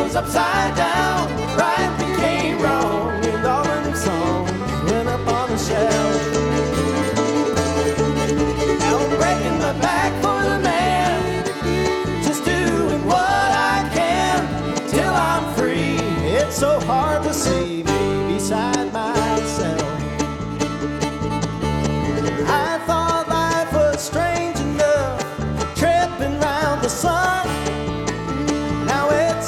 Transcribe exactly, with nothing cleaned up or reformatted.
was upside down, right became wrong, and all of them songs went up on the shelf. Now I'm breaking my back for the man, just doing what I can till I'm free. It's so hard to see.